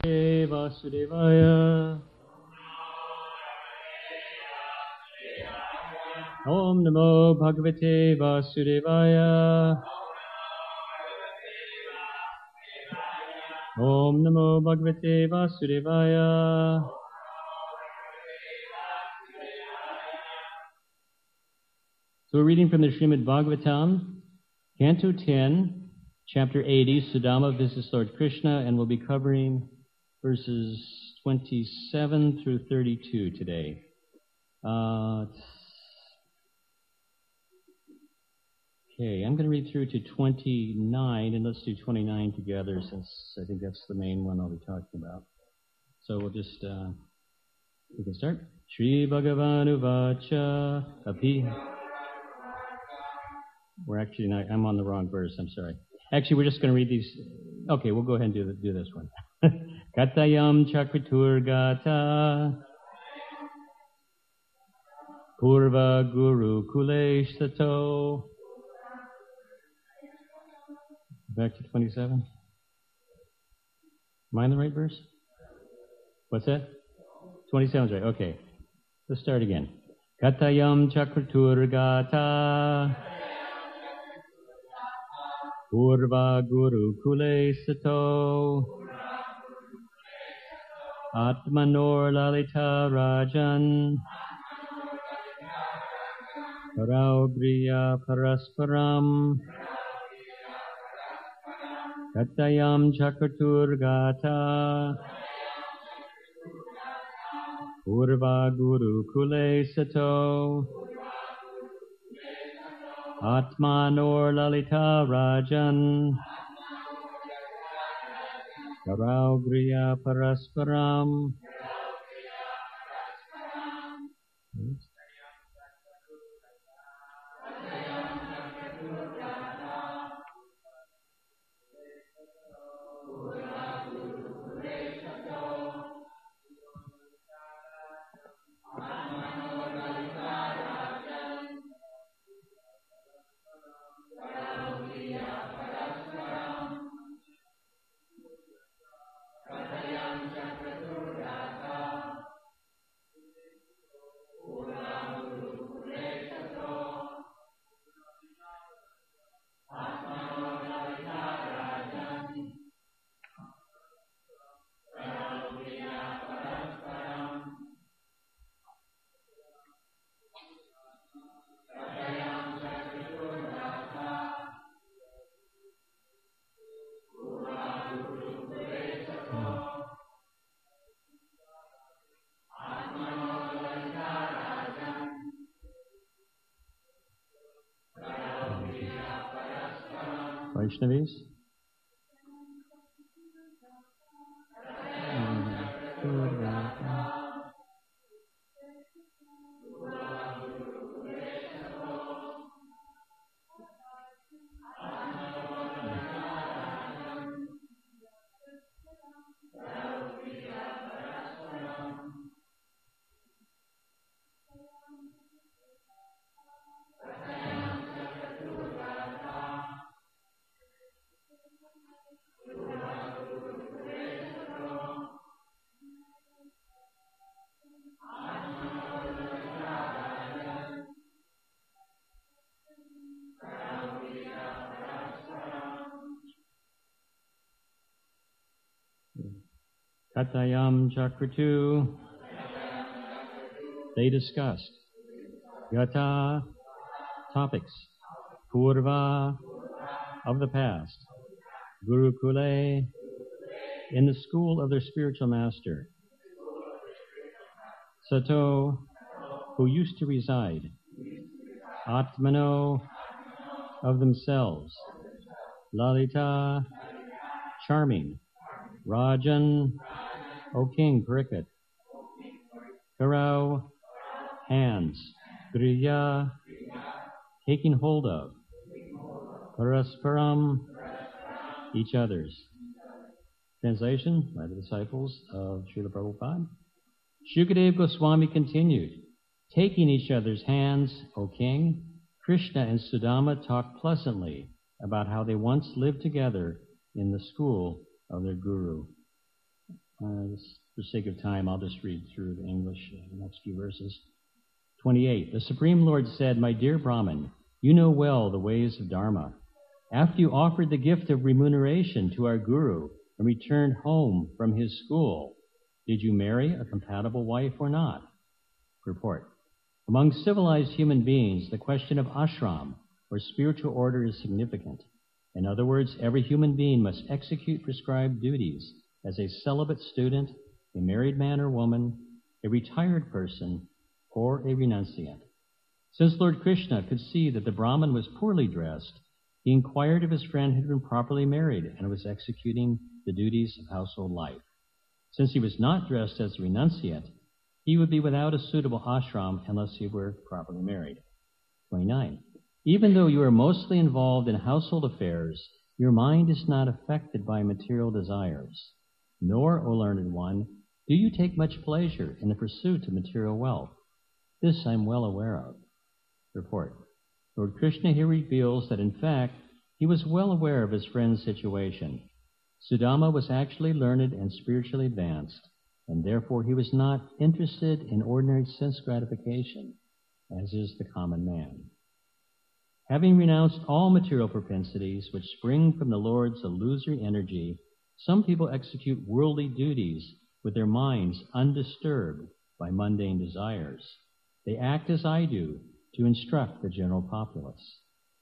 Vasudevaya. Om Namo Bhagavate Vasudevaya. Om Namo Bhagavate Vasudevaya. So we're reading from the Srimad Bhagavatam, Canto 10, Chapter 80, Sudama visits Lord Krishna, and we'll be covering verses 27 through 32 today. Okay, I'm going to read through to 29, and let's do 29 together since I think that's the main one I'll be talking about. So we'll just, we can start. Shri Bhagavanu Vacha Api. We're actually not, I'm on the wrong verse, I'm sorry. Actually, we're just going to read these. Okay, we'll go ahead and do this one. Katayam Chakritur Gata Purva Guru Kulesh Sato. Back to 27. Am I in the right verse? What's that? 27 is right. Okay. Let's start again. Katayam Chakritur Gata Purva Guru Kule Sato Atmanor Lalita Rajan Paraugriya Parasparam Katayam Chakratur Gata Purva Guru Kule Sato Atmanor Lalita Rajan Paraugriya Parasparam. Vaishnavis? Katayam Chakratu. They discussed. Gata, topics. Purva, of the past. Gurukule, in the school of their spiritual master. Sato, who used to reside. Atmano, of themselves. Lalita, charming. Rajan, O King, Pariksit. Karau, hands. Griya, taking hold of. Parasparam, each other's. Translation by the disciples of Srila Prabhupada. Shukadeva Goswami continued, taking each other's hands, O King, Krishna and Sudama talked pleasantly about how they once lived together in the school of their guru. For sake of time, I'll just read through the English the next few verses. 28. The Supreme Lord said, "My dear Brahmin, you know well the ways of Dharma. After you offered the gift of remuneration to our Guru and returned home from his school, did you marry a compatible wife or not?" Report. Among civilized human beings, the question of ashram, or spiritual order, is significant. In other words, every human being must execute prescribed duties as a celibate student, a married man or woman, a retired person, or a renunciant. Since Lord Krishna could see that the Brahmin was poorly dressed, he inquired if his friend had been properly married and was executing the duties of household life. Since he was not dressed as a renunciant, he would be without a suitable ashram unless he were properly married. 29. Even though you are mostly involved in household affairs, your mind is not affected by material desires. Nor, O learned one, do you take much pleasure in the pursuit of material wealth. This I am well aware of. Report. Lord Krishna here reveals that, in fact, he was well aware of his friend's situation. Sudama was actually learned and spiritually advanced, and therefore he was not interested in ordinary sense gratification, as is the common man. Having renounced all material propensities which spring from the Lord's illusory energy, some people execute worldly duties with their minds undisturbed by mundane desires. They act as I do to instruct the general populace.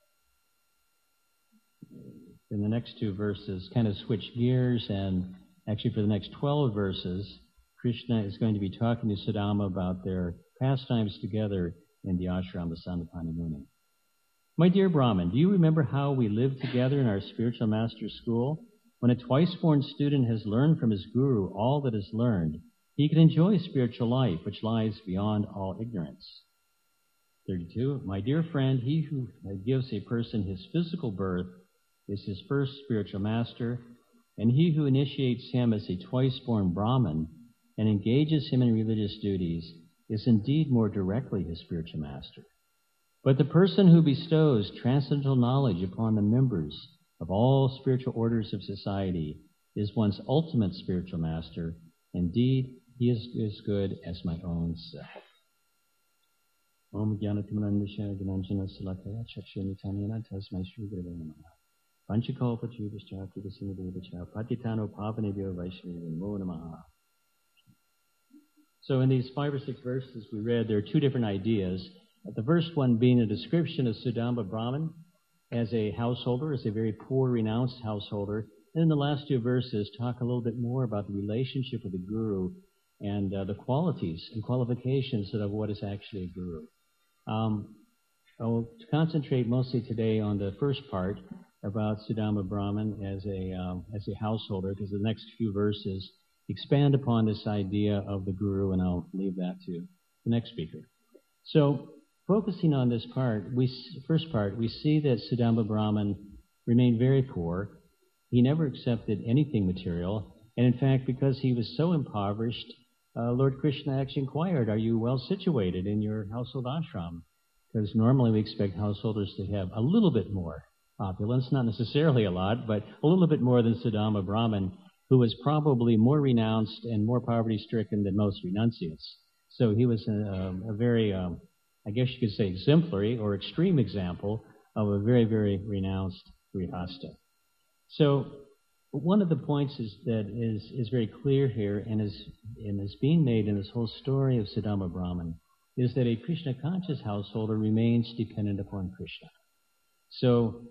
In the next two verses, kind of switch gears, and actually for the next 12 verses, Krishna is going to be talking to Sudama about their pastimes together in the ashram of Sandapani Muni. My dear Brahmin, do you remember how we lived together in our spiritual master's school? When a twice-born student has learned from his guru all that is learned, he can enjoy spiritual life, which lies beyond all ignorance. 32. My dear friend, he who gives a person his physical birth is his first spiritual master, and he who initiates him as a twice-born Brahmin and engages him in religious duties is indeed more directly his spiritual master. But the person who bestows transcendental knowledge upon the members of all spiritual orders of society is one's ultimate spiritual master. Indeed, he is as good as my own self. Om Jnanatimandasya Gananjana Salakaya Chakshanitamina Tasmai Shri Gurave Namaha. Panchakalpa Chudascha Kridasinadevaccha Patitano Pavanebhyo Vaishnavi Namo Namaha. So in these 5 or 6 verses we read, there are 2 different ideas. The first one being a description of Sudama Brahmin as a householder, as a very poor, renounced householder. And in the last 2 verses, talk a little bit more about the relationship with the Guru and the qualities and qualifications of what is actually a Guru. I'll concentrate mostly today on the first part about Sudama Brahmin as a householder, because the next few verses expand upon this idea of the Guru, and I'll leave that to the next speaker. So, focusing on this part, first part, we see that Sudama Brahmin remained very poor. He never accepted anything material, and in fact, because he was so impoverished, Lord Krishna actually inquired, "Are you well situated in your household ashram?" Because normally we expect householders to have a little bit more opulence, not necessarily a lot, but a little bit more than Sudama Brahmin, who was probably more renounced and more poverty-stricken than most renunciates. So he was a very, I guess you could say, exemplary or extreme example of a very, very renounced grihasta. So one of the points that is very clear here and is being made in this whole story of Sudama Brahmin is that a Krishna-conscious householder remains dependent upon Krishna. So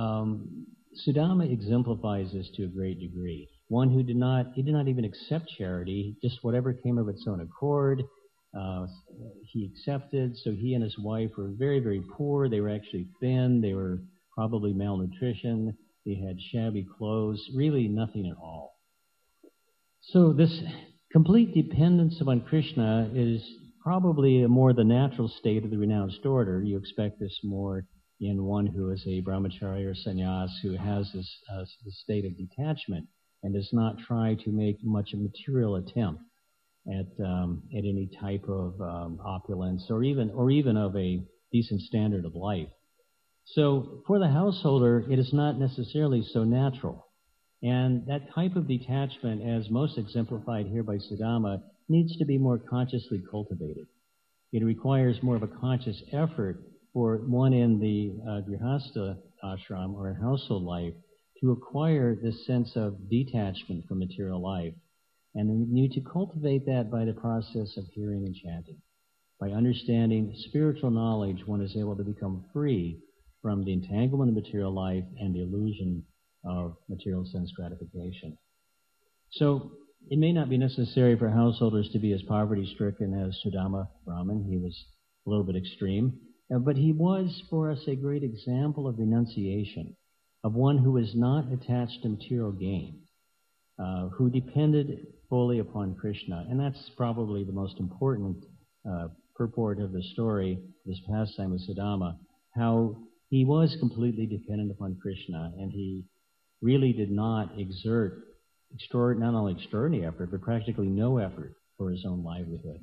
Sudama exemplifies this to a great degree. One who did not even accept charity, just whatever came of its own accord, he accepted. So he and his wife were very, very poor. They were actually thin. They were probably malnutrition. They had shabby clothes, really nothing at all. So this complete dependence upon Krishna is probably more the natural state of the renounced order. You expect this more in one who is a brahmachari or sannyas who has this state of detachment and does not try to make much a material attempt at any type of opulence or even of a decent standard of life. So for the householder, it is not necessarily so natural. And that type of detachment, as most exemplified here by Sudama, needs to be more consciously cultivated. It requires more of a conscious effort for one in the grihastha ashram or household life to acquire this sense of detachment from material life. And we need to cultivate that by the process of hearing and chanting. By understanding spiritual knowledge, one is able to become free from the entanglement of material life and the illusion of material sense gratification. So it may not be necessary for householders to be as poverty-stricken as Sudama Brahman. He was a little bit extreme. But he was, for us, a great example of renunciation, of one who was not attached to material gain, who depended fully upon Krishna. And that's probably the most important purport of the story, this pastime with Sudama, how he was completely dependent upon Krishna, and he really did not exert not only extraordinary effort, but practically no effort for his own livelihood.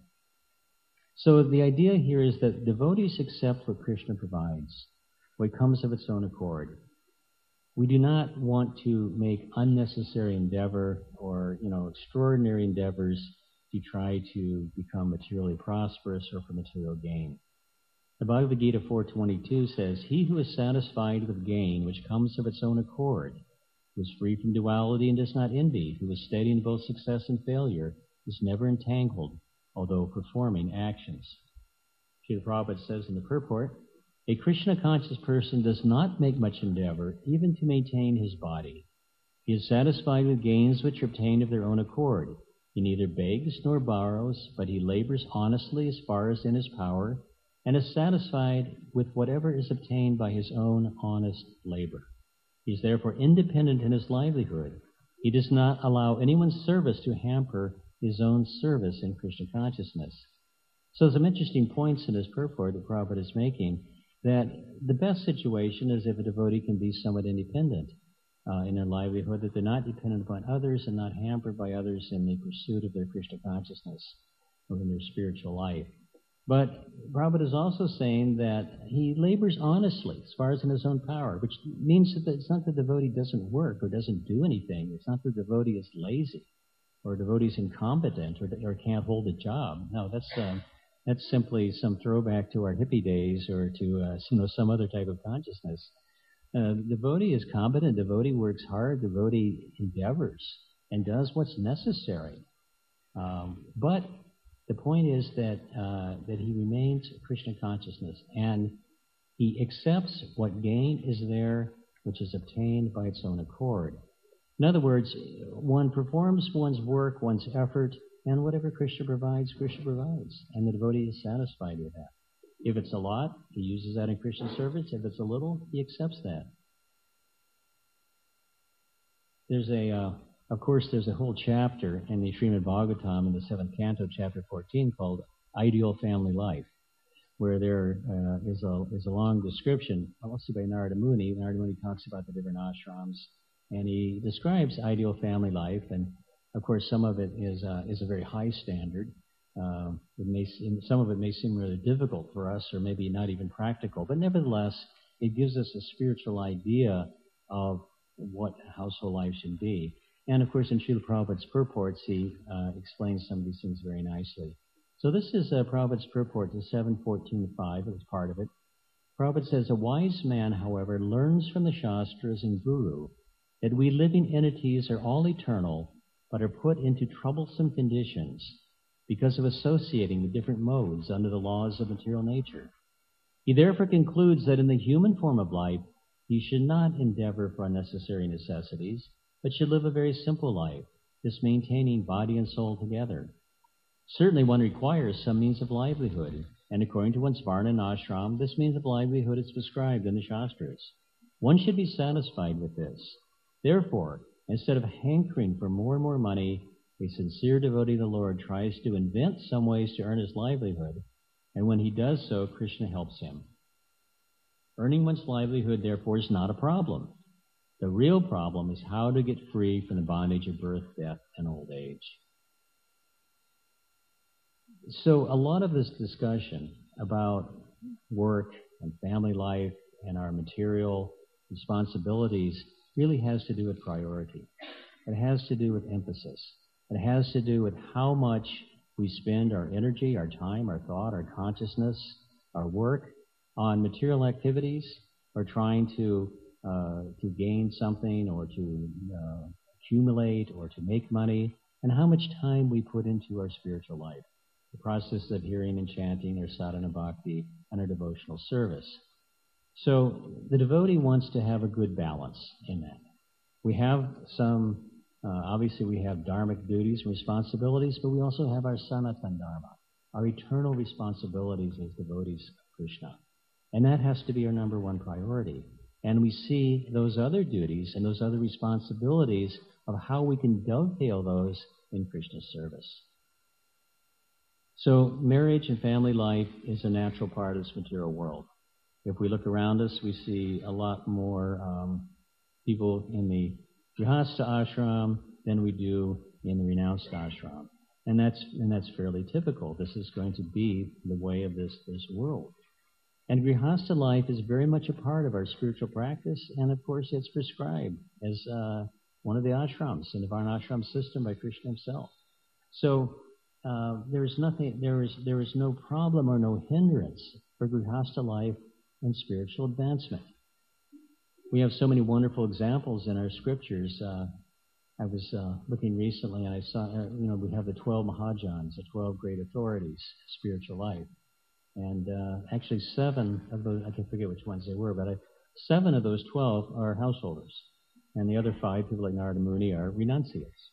So the idea here is that devotees accept what Krishna provides, what comes of its own accord. We do not want to make unnecessary endeavor or, extraordinary endeavors to try to become materially prosperous or for material gain. The Bhagavad Gita 4.22 says, "He who is satisfied with gain which comes of its own accord, who is free from duality and does not envy, who is steady in both success and failure, is never entangled, although performing actions." Srila Prabhupada says in the purport, "A Krishna-conscious person does not make much endeavor even to maintain his body. He is satisfied with gains which are obtained of their own accord. He neither begs nor borrows, but he labors honestly as far as in his power, and is satisfied with whatever is obtained by his own honest labor. He is therefore independent in his livelihood. He does not allow anyone's service to hamper his own service in Krishna consciousness." So some interesting points in this purport that Prabhupada is making, that the best situation is if a devotee can be somewhat independent in their livelihood, that they're not dependent upon others and not hampered by others in the pursuit of their Krishna consciousness or in their spiritual life. But Prabhupada is also saying that he labors honestly as far as in his own power, which means that it's not that the devotee doesn't work or doesn't do anything. It's not that the devotee is lazy or the devotee is incompetent or can't hold a job. No, that's simply some throwback to our hippie days or to some other type of consciousness. The devotee is competent. The devotee works hard. The devotee endeavors and does what's necessary. But the point is that he remains Krishna consciousness, and he accepts what gain is there, which is obtained by its own accord. In other words, one performs one's work, one's effort, and whatever Krishna provides, and the devotee is satisfied with that. If it's a lot, he uses that in Krishna service. If it's a little, he accepts that. There's a whole chapter in the Srimad Bhagavatam in the 7th canto, chapter 14, called Ideal Family Life, where there is a long description, mostly by Narada Muni. Narada Muni talks about the different ashrams, and he describes ideal family life, and of course some of it is a very high standard. Some of it may seem really difficult for us, or maybe not even practical, but nevertheless, it gives us a spiritual idea of what household life should be. And of course, in Srila Prabhupada's purports, he explains some of these things very nicely. So this is Prabhupada's purport to 7.14.5. It was part of it. Prabhupada says, "A wise man, however, learns from the Shastras and Guru that we living entities are all eternal, but are put into troublesome conditions because of associating with different modes under the laws of material nature. He therefore concludes that in the human form of life, he should not endeavor for unnecessary necessities, but should live a very simple life, thus maintaining body and soul together. Certainly one requires some means of livelihood, and according to one's varna and ashram, this means of livelihood is prescribed in the Shastras. One should be satisfied with this. Therefore, instead of hankering for more and more money, a sincere devotee of the Lord tries to invent some ways to earn his livelihood, and when he does so, Krishna helps him. Earning one's livelihood, therefore, is not a problem. The real problem is how to get free from the bondage of birth, death, and old age." So a lot of this discussion about work and family life and our material responsibilities really has to do with priority. It has to do with emphasis. It has to do with how much we spend our energy, our time, our thought, our consciousness, our work on material activities, or trying to gain something, or to accumulate, or to make money, and how much time we put into our spiritual life, the process of hearing and chanting, our sadhana bhakti, and our devotional service. So the devotee wants to have a good balance in that. We have some, obviously we have dharmic duties and responsibilities, but we also have our sanatana dharma, our eternal responsibilities as devotees of Krishna. And that has to be our number one priority. And we see those other duties and those other responsibilities of how we can dovetail those in Krishna's service. So marriage and family life is a natural part of this material world. If we look around us, we see a lot more people in the grihastha ashram than we do in the renounced ashram. And that's fairly typical. This is going to be the way of this world. And grihastha life is very much a part of our spiritual practice, and of course it's prescribed as one of the ashrams in the Varnashram system by Krishna himself. So there is no problem or no hindrance for grihastha life and spiritual advancement. We have so many wonderful examples in our scriptures. I was looking recently, and I saw, we have the 12 Mahajans, the 12 great authorities, spiritual life. And actually 7 of those, I can forget which ones they were, but 7 of those 12 are householders. And the other 5, people like Narada Muni, are renunciates.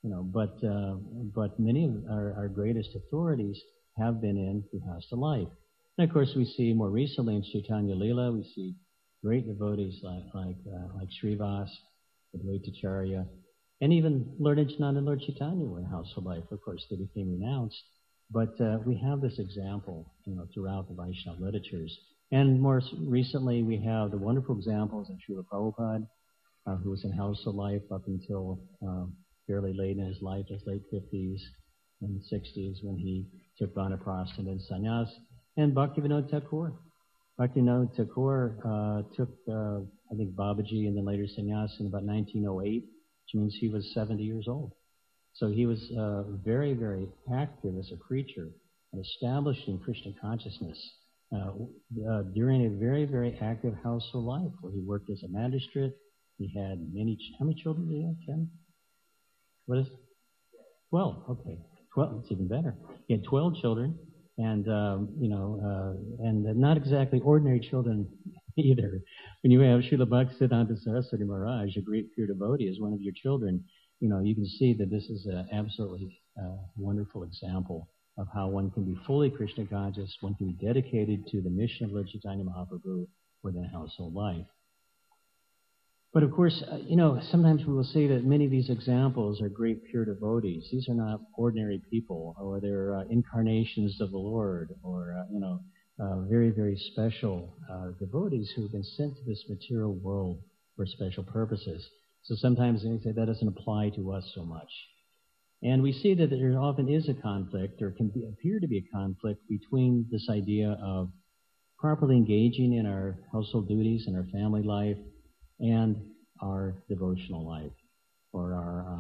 But many of our greatest authorities have been in grihastha life. And of course we see more recently in Chaitanya Lila, we see great devotees like Srivas, Advaitacharya, and even Lord Nityananda and Lord Chaitanya were in household life. Of course, they became renounced. But we have this example, throughout the Vaishnava literatures. And more recently, we have the wonderful examples of Srila Prabhupada, who was in household life up until fairly late in his life, his late 50s and 60s, when he took Vanaprastha and sannyas, and Bhaktivinoda Thakur. Bhaktivinoda Thakur took, I think, Babaji and then later sannyas in about 1908, which means he was 70 years old. So he was very, very active as a preacher and establishing Krishna consciousness during a very, very active household life, where he worked as a magistrate. He had how many children did he have, Ken? What is it? 12, okay. 12, it's even better. He had 12 children, and not exactly ordinary children either. When you have Srila Bhaktisiddhanta Saraswati Maharaj, a great pure devotee, as one of your children, you can see that this is an absolutely wonderful example of how one can be fully Krishna conscious, one can be dedicated to the mission of Lord Chaitanya Mahaprabhu within household life. But of course, sometimes we will say that many of these examples are great pure devotees. These are not ordinary people, or they're incarnations of the Lord, or, very, very special devotees who have been sent to this material world for special purposes. So sometimes they say that doesn't apply to us so much. And we see that there often is a conflict, or can appear to be a conflict, between this idea of properly engaging in our household duties and our family life and our devotional life, or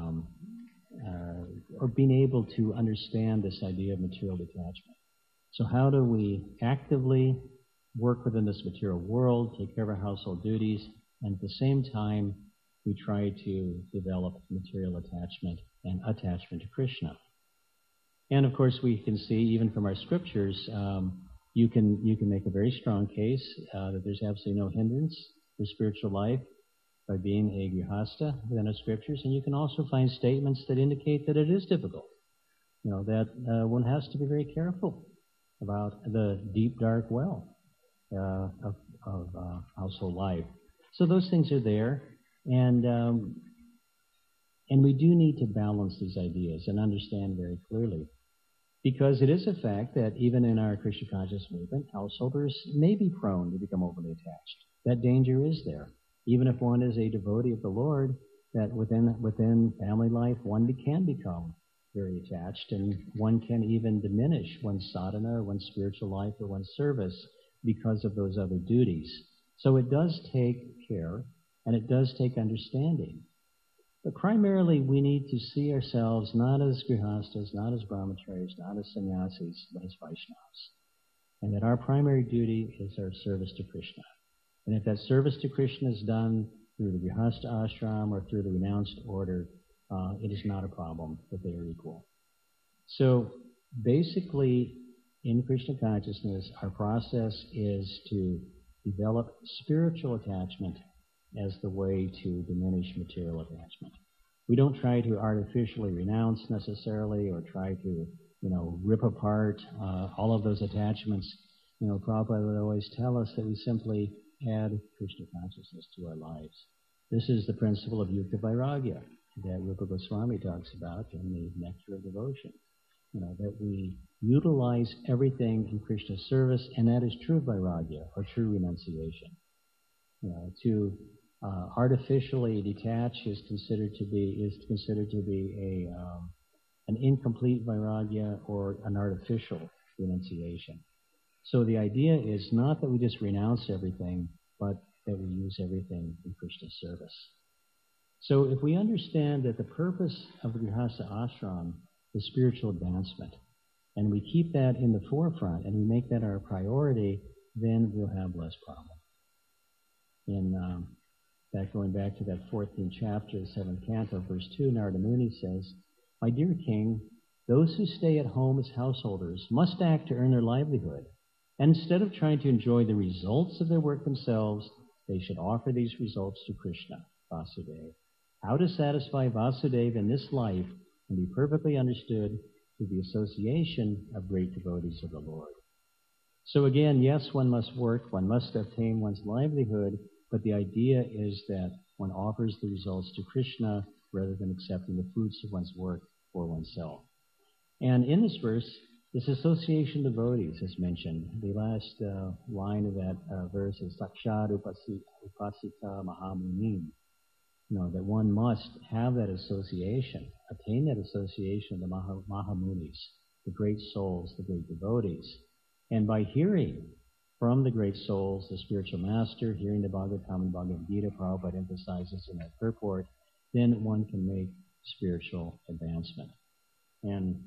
or being able to understand this idea of material detachment. So how do we actively work within this material world, take care of our household duties, and at the same time we try to develop material attachment and attachment to Krishna? And of course we can see, even from our scriptures, you can make a very strong case that there's absolutely no hindrance for spiritual life by being a grihastha within our scriptures. And you can also find statements that indicate that it is difficult. That one has to be very careful about the deep, dark well of household life. So those things are there, and we do need to balance these ideas and understand very clearly, because it is a fact that even in our Krishna conscious movement, householders may be prone to become overly attached. That danger is there. Even if one is a devotee of the Lord, that within family life, one can become very attached, and one can even diminish one's sadhana, or one's spiritual life, or one's service because of those other duties. So it does take care and it does take understanding. But primarily, we need to see ourselves not as grihastas, not as brahmacharis, not as sannyasis, but as Vaishnavas. And that our primary duty is our service to Krishna. And if that service to Krishna is done through the grihasta ashram or through the renounced order, it is not a problem that they are equal. So basically, in Krishna consciousness, our process is to develop spiritual attachment as the way to diminish material attachment. We don't try to artificially renounce necessarily or try to, rip apart all of those attachments. Prabhupada would always tell us that we simply add Krishna consciousness to our lives. This is the principle of Yukta Vairagya that Rupa Goswami talks about in the Nectar of Devotion. That we utilize everything in Krishna's service, and that is true Vairagya, or true renunciation. To artificially detach is considered to be an incomplete Vairagya or an artificial renunciation. So the idea is not that we just renounce everything, but that we use everything in Krishna's service. So if we understand that the purpose of the Grihastha ashram is spiritual advancement, and we keep that in the forefront, and we make that our priority, then we'll have less problem. Going back to that 14th chapter, 7th canto, verse 2, Narada Muni says, "My dear king, those who stay at home as householders must act to earn their livelihood. And instead of trying to enjoy the results of their work themselves, they should offer these results to Krishna, Vasudeva. How to satisfy Vasudeva in this life can be perfectly understood through the association of great devotees of the Lord." So again, yes, one must work, one must obtain one's livelihood, but the idea is that one offers the results to Krishna rather than accepting the fruits of one's work for oneself. And in this verse, this association of devotees is mentioned. The last line of that verse is Sakshad Upasita Mahamunim. That one must have that association, attain that association of the Mahamunis, the great souls, the great devotees. And by hearing from the great souls, the spiritual master, hearing the Bhagavatam and Bhagavad Gita, Prabhupada emphasizes in that purport, then one can make spiritual advancement. And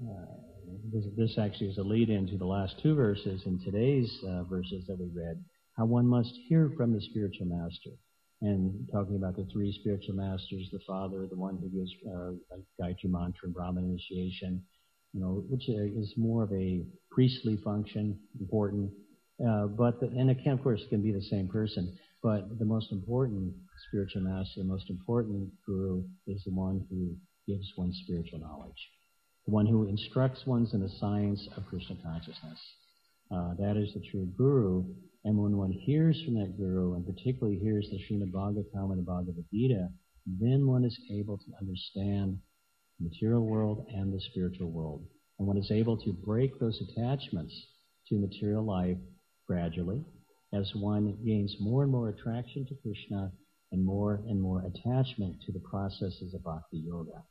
this actually is a lead-in to the last two verses in today's verses that we read, how one must hear from the spiritual master. And talking about the three spiritual masters, the Father, the one who gives Gayatri Mantra and Brahman initiation, which is more of a priestly function, important. And it can, of course, can be the same person, but the most important spiritual master, the most important guru is the one who gives one spiritual knowledge, the one who instructs one in the science of Krishna consciousness. That is the true guru. And when one hears from that guru, and particularly hears the Srimad Bhagavatam and the Bhagavad Gita, then one is able to understand the material world and the spiritual world. And one is able to break those attachments to material life gradually as one gains more and more attraction to Krishna and more attachment to the processes of Bhakti Yoga.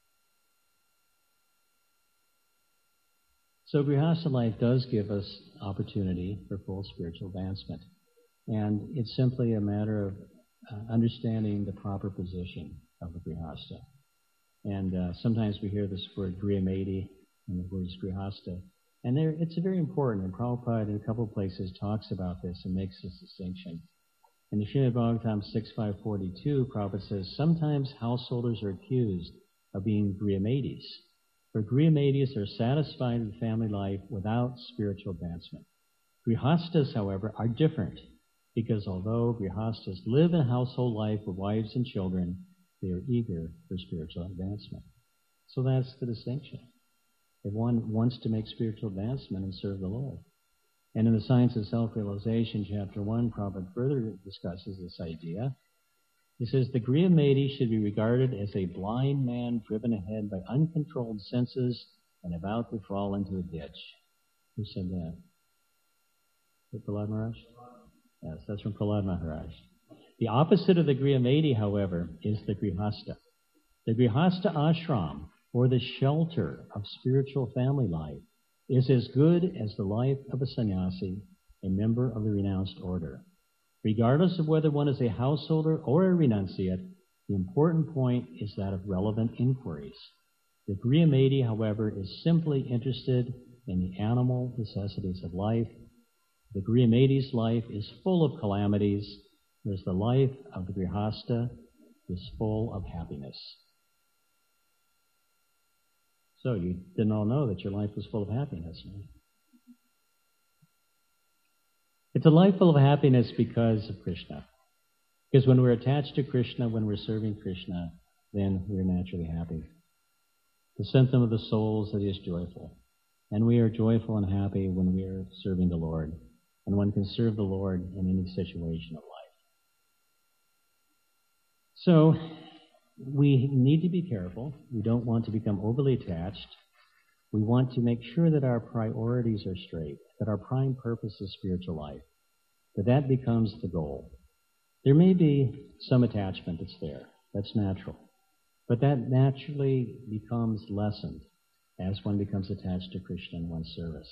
So Grihastha life does give us opportunity for full spiritual advancement. And it's simply a matter of understanding the proper position of the Grihastha. And sometimes we hear this word Griyameti and the word Grihastha. And it's very important, and Prabhupada in a couple of places talks about this and makes this distinction. In the Srimad Bhagavatam 6.542, Prabhupada says, sometimes householders are accused of being Griyametis. For Griyametis are satisfied with family life without spiritual advancement. Grihastas, however, are different, because although Grihastas live in household life with wives and children, they are eager for spiritual advancement. So that's the distinction. If one wants to make spiritual advancement and serve the Lord. And in the Science of Self-Realization, Chapter 1, Prabhupada further discusses this idea. He says, the Griyameti should be regarded as a blind man driven ahead by uncontrolled senses and about to fall into a ditch. Who said that? Is it Prahlad Maharaj? Yes, that's from Prahlad Maharaj. The opposite of the Griyameti, however, is the Grihastha. The Grihastha ashram, or the shelter of spiritual family life, is as good as the life of a sannyasi, a member of the renounced order. Regardless of whether one is a householder or a renunciate, the important point is that of relevant inquiries. The Gria Medi, however, is simply interested in the animal necessities of life. The Gria Medi's life is full of calamities, whereas the life of the Grihasta is full of happiness. So you didn't all know that your life was full of happiness, right? It's a life full of happiness because of Krishna. Because when we're attached to Krishna, when we're serving Krishna, then we're naturally happy. The symptom of the soul is that he is joyful. And we are joyful and happy when we are serving the Lord. And one can serve the Lord in any situation of life. So, we need to be careful. We don't want to become overly attached. We want to make sure that our priorities are straight, that our prime purpose is spiritual life, that becomes the goal. There may be some attachment that's there. That's natural. But that naturally becomes lessened as one becomes attached to Krishna in one's service.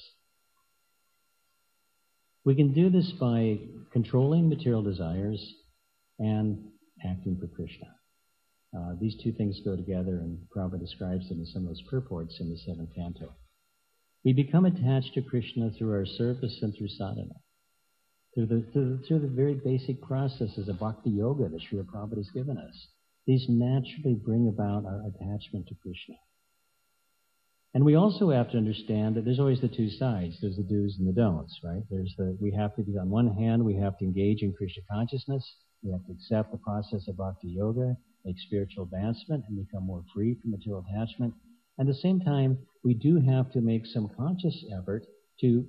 We can do this by controlling material desires and acting for Krishna. These two things go together, and Prabhupada describes them in some of those purports in the 7th canto. We become attached to Krishna through our service and through sadhana, through the very basic processes of bhakti yoga that Srila Prabhupada has given us. These naturally bring about our attachment to Krishna. And we also have to understand that there's always the two sides. There's the do's and the don'ts, right? We have to be, on one hand, we have to engage in Krishna consciousness. We have to accept the process of bhakti yoga, make spiritual advancement, and become more free from material attachment. At the same time, we do have to make some conscious effort to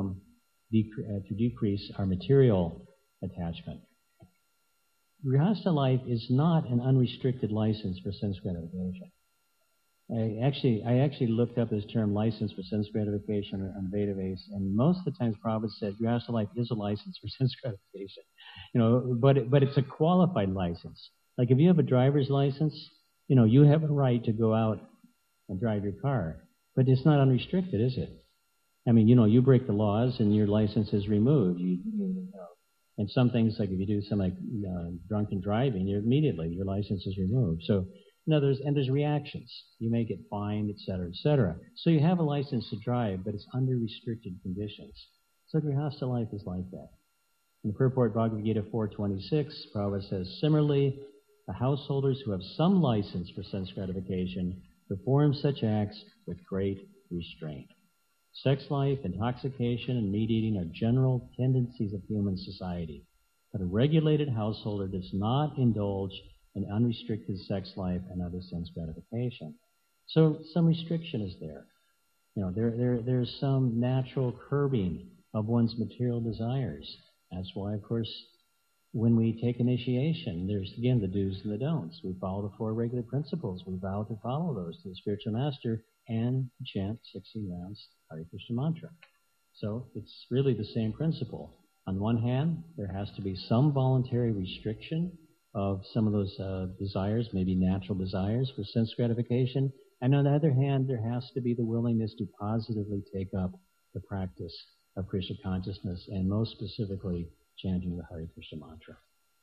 decrease our material attachment. Grihastha life is not an unrestricted license for sense gratification. I actually looked up this term, license for sense gratification, on Vedabase, and most of the times Prabhupada said Grihastha life is a license for sense gratification. But it's a qualified license. Like if you have a driver's license, you have a right to go out and drive your car, but it's not unrestricted, is it? I mean, you break the laws and your license is removed. And some things, like if you do something drunken driving, your license is removed. So, there's reactions. You may get fined, et cetera, et cetera. So you have a license to drive, but it's under restricted conditions. So Grihastha life is like that. In the purport Bhagavad Gita 4.26, Prabhupada says, similarly, the householders who have some license for sense gratification perform such acts with great restraint. Sex life, intoxication, and meat-eating are general tendencies of human society. But a regulated householder does not indulge in unrestricted sex life and other sense gratification. So some restriction is there. There's some natural curbing of one's material desires. That's why, of course, when we take initiation, there's, again, the do's and the don'ts. We follow the 4 regular principles. We vow to follow those to the spiritual master and chant 16 rounds Hare Krishna mantra. So it's really the same principle. On one hand, there has to be some voluntary restriction of some of those desires, maybe natural desires for sense gratification. And on the other hand, there has to be the willingness to positively take up the practice of Krishna consciousness, and most specifically, chanting the Hare Krishna mantra.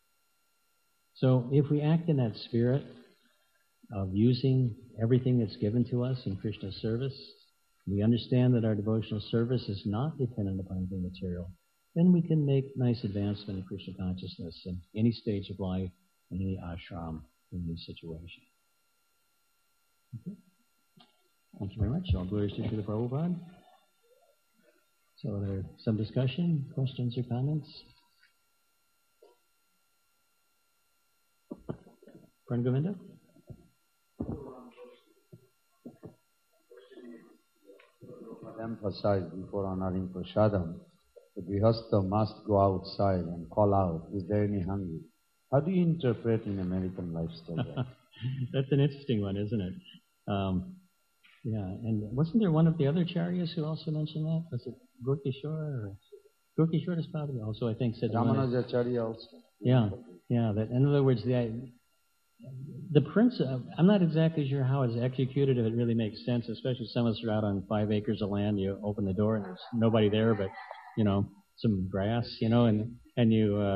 So if we act in that spirit of using everything that's given to us in Krishna's service, we understand that our devotional service is not dependent upon anything material, then we can make nice advancement in Krishna consciousness in any stage of life, in any ashram, in any situation. Okay. Thank you very much. All glories to the Prabhupada. So there some discussion, questions or comments? Friend Govinda? Emphasized before honoring prasadam, the Grihastha must go outside and call out, is there any hungry? How do you interpret in American lifestyle that? That's an interesting one, isn't it? Yeah, and wasn't there one of the other Acharyas who also mentioned that? Was it Gorkishore? Gorkishore is probably also, I think, said... Ramanujacharya also. Yeah. That, in other words, the principle, I'm not exactly sure how it's executed, if it really makes sense, especially some of us are out on 5 acres of land, you open the door and there's nobody there but, some grass, and you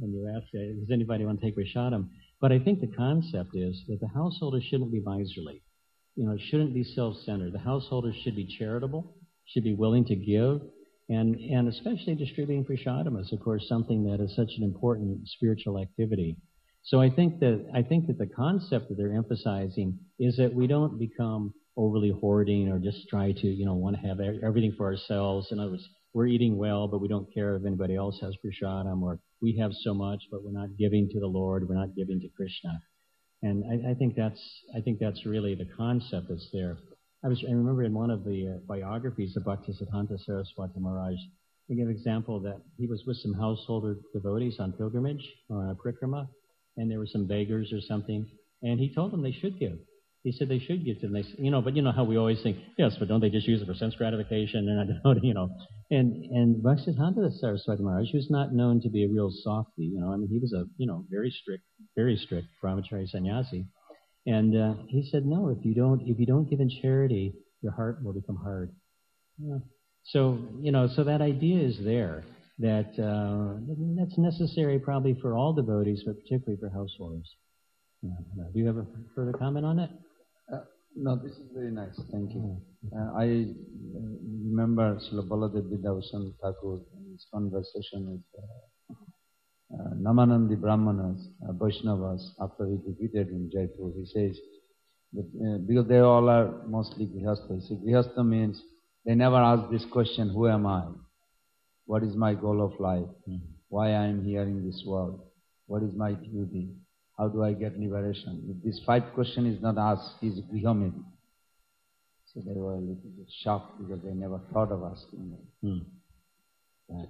when you ask, does anybody want to take Prashadam? But I think the concept is that the householder shouldn't be miserly. It shouldn't be self-centered. The householder should be charitable, should be willing to give, and especially distributing Prashadam is, of course, something that is such an important spiritual activity. So I think that the concept that they're emphasizing is that we don't become overly hoarding or just try to, want to have everything for ourselves. In other words, we're eating well, but we don't care if anybody else has Prashadam, or we have so much, but we're not giving to the Lord, we're not giving to Krishna. And I think that's really the concept that's there. I remember in one of the biographies of Bhaktisiddhanta Saraswati Maharaj, he gave an example that he was with some householder devotees on pilgrimage or on a parikrama, and there were some beggars or something, and he told them they should give. He said they should give to them. But how we always think, yes, but don't they just use it for sense gratification? They're not devoting, And Bhaktisiddhanta Saraswati Maharaj, who's not known to be a real softy, he was a, very strict brahmachari sannyasi. And he said, no, if you don't give in charity, your heart will become hard. Yeah. So that idea is there, that that's necessary probably for all devotees, but particularly for householders. Yeah. Do you have a further comment on that? No, this is very nice. Thank you. I remember Srila Baladev Vidyabhushan Thakur in his conversation with Namanandi Brahmanas, Vaishnavas, after he defeated in Jaipur. He says, that, because they all are mostly Grihastha. He says, Grihastha means they never ask this question, who am I? What is my goal of life? Why I am here in this world? What is my duty? How do I get liberation? If this 5 question is not asked, he is Grihamedi. So they were a little bit shocked because they never thought of asking them. Right.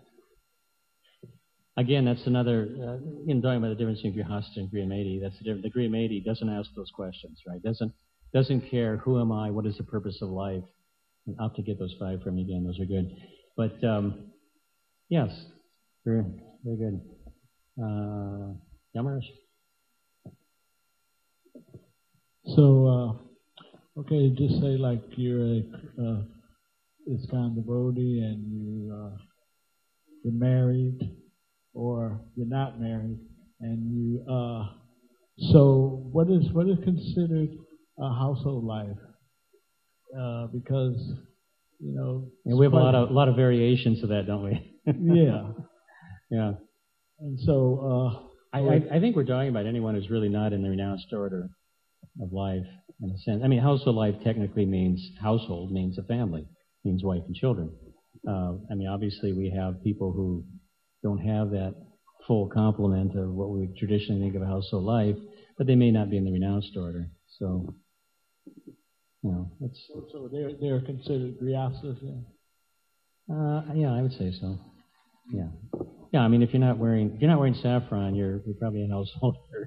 Again, that's another, talking about the difference between Grihastha and Grihamedi, that's the difference. The Grihamedi doesn't ask those questions, right? Doesn't care, who am I, what is the purpose of life? And I'll have to get those 5 from you again, those are good. But, yes, very, very good. Yamarash? So, okay, just say like you're a ISKCON devotee and you're married or you're not married, and so what is considered a household life? Because and we have a lot of variations of that, don't we? Yeah. Yeah. And so I think we're talking about anyone who's really not in the renounced order of life, in a sense. I mean, household life technically means household, means a family, means wife and children. Obviously we have people who don't have that full complement of what we traditionally think of a household life, but they may not be in the renounced order. So, so they're considered grihasthas then? Yeah, I would say so. Yeah. Yeah, if you're not wearing saffron, you're probably a householder.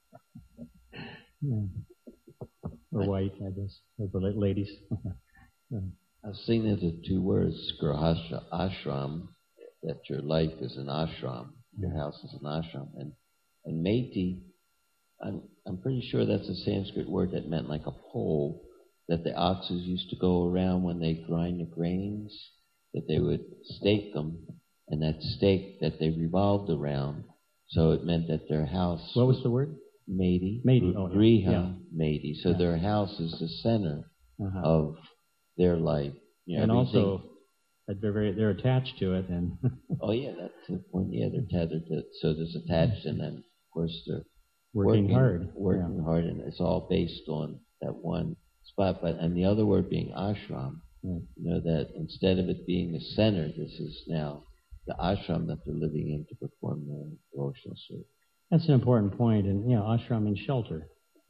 Yeah. Or white, I guess, for ladies. I've seen it as 2 words, grihastha, ashram, that your life is an ashram, your house is an ashram. And meti, I'm pretty sure that's a Sanskrit word that meant like a pole that the oxes used to go around when they grind the grains, that they would stake them, and that stake that they revolved around, so it meant that their house... What was the word? Meti. Griha, yeah. Meti. So their house is the center of their life. And also, they're attached to it. And oh yeah, that's the point. Yeah, they're tethered to it. So there's attached, and then of course they're working hard, and it's all based on that one spot. But and the other word being ashram, that instead of it being the center, this is now the ashram that they're living in to perform their devotional service. That's an important point, and ashram means shelter.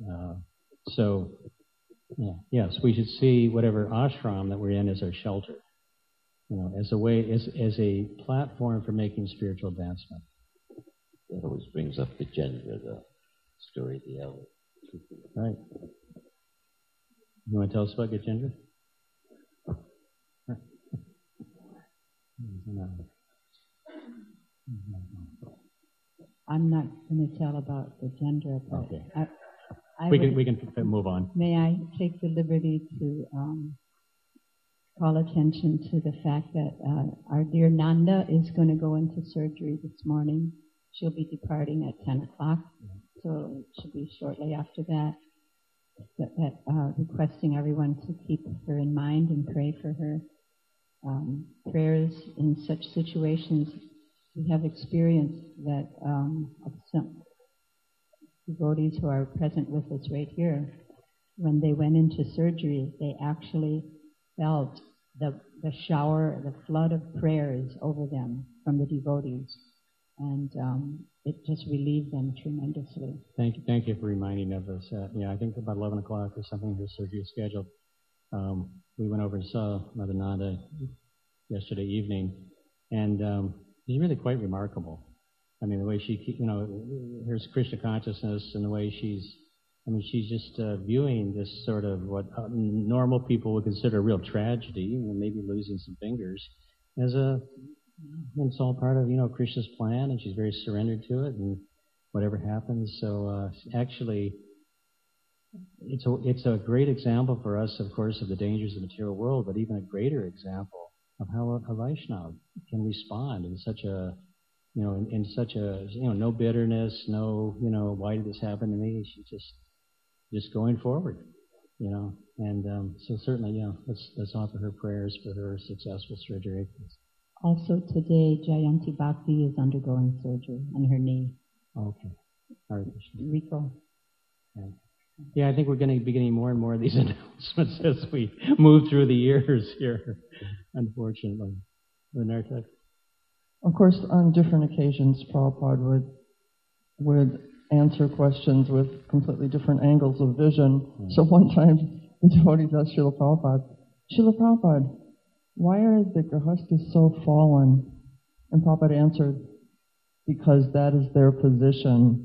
Yes, we should see whatever ashram that we're in as our shelter, as a platform for making spiritual advancement. That always brings up the Gendra, the story of the elder. Right. You want to tell us about Gajendra? I'm not going to tell about the gender, but okay. We can move on. May I take the liberty to call attention to the fact that our dear Nanda is going to go into surgery this morning. she'll be departing at 10 o'clock, so it should be shortly after that. Requesting everyone to keep her in mind and pray for her. Prayers in such situations, we have experienced that of some devotees who are present with us right here, when they went into surgery, they actually felt the shower, the flood of prayers over them from the devotees, and it just relieved them tremendously. Thank you for reminding of us. I think about 11 o'clock or something, her surgery is scheduled. We went over and saw Mother Nanda yesterday evening, and she's really quite remarkable. I mean, the way she, her Krishna consciousness and the way she's just viewing this sort of what normal people would consider a real tragedy, maybe losing some fingers, as it's all part of, Krishna's plan, and she's very surrendered to it, and whatever happens. So actually, it's a great example for us, of course, of the dangers of the material world, but even a greater example of how a Vaishnava can respond in such a no bitterness, no, why did this happen to me? She's just going forward, and so certainly, let's offer her prayers for her successful surgery. Also today, Jayanti Bhakti is undergoing surgery on her knee. Okay. Hare Krishna. Rico. Yeah, I think we're going to be getting more and more of these announcements as we move through the years here, unfortunately. Renartek? Of course, on different occasions, Prabhupada would answer questions with completely different angles of vision. Mm-hmm. So one time, the devotees asked Srila Prabhupada, why are the Grihasthas so fallen? And Prabhupada answered, because that is their position.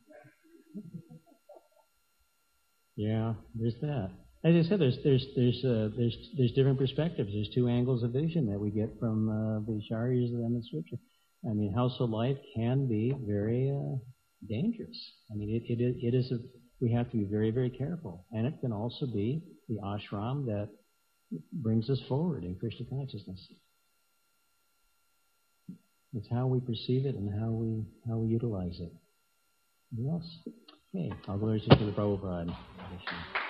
Yeah, there's that. As I said, there's different perspectives. There's two angles of vision that we get from the Acharyas of them in Scripture. I mean, household life can be very dangerous. I mean, it is we have to be very, very careful. And it can also be the ashram that brings us forward in Krishna consciousness. It's how we perceive it and how we utilize it. Anything else? Okay, I'll go to the Prabhupada.